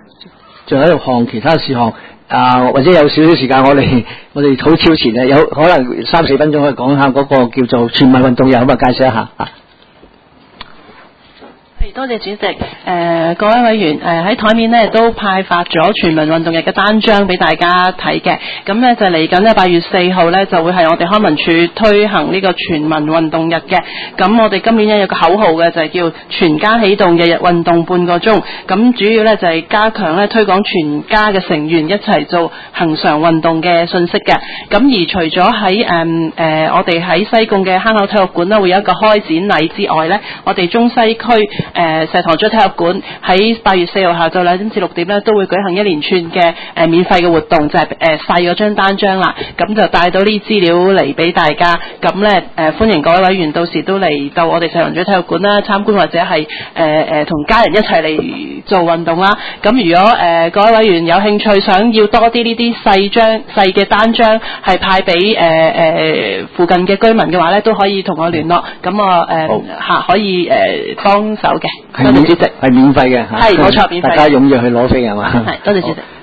仲有一項其他事項或者有少少時間，我哋好超前咧，有可能3-4分鐘可以講下嗰個叫做全民運動日，咁介紹一下啊。 多謝主席。各位委員喺台面呢都派發咗全民運動日嘅單張俾大家睇嘅。咁呢就嚟緊呢8月4號呢就會係我哋康文署推行呢個全民運動日嘅。咁我哋今年呢有個口號嘅就係叫全家起動，日日運動半個鐘。咁主要呢就係加強呢推廣全家嘅成員一齊做恆常運動嘅信息嘅。咁而除咗喺我哋喺西貢嘅坑口體育館呢會有一個開展禮之外呢，我哋中西區石塘咀體育館喺8月4號下晝2點至6點咧，都會舉行一連串嘅免費嘅活動，就係細嗰張單張啦。咁就帶到呢啲資料嚟俾大家。咁咧歡迎各位委員到時都嚟到我哋石塘咀體育館啦參觀，或者係同家人一齊嚟做運動啦。咁如果各位委員有興趣想要多啲呢啲細嘅單張係派俾附近嘅居民嘅話咧，都可以同我聯絡。咁我可以幫手嘅。多謝主席。係免費嘅嚇，係冇錯，免費。大家踴躍去攞飛係嘛？係，多謝主席。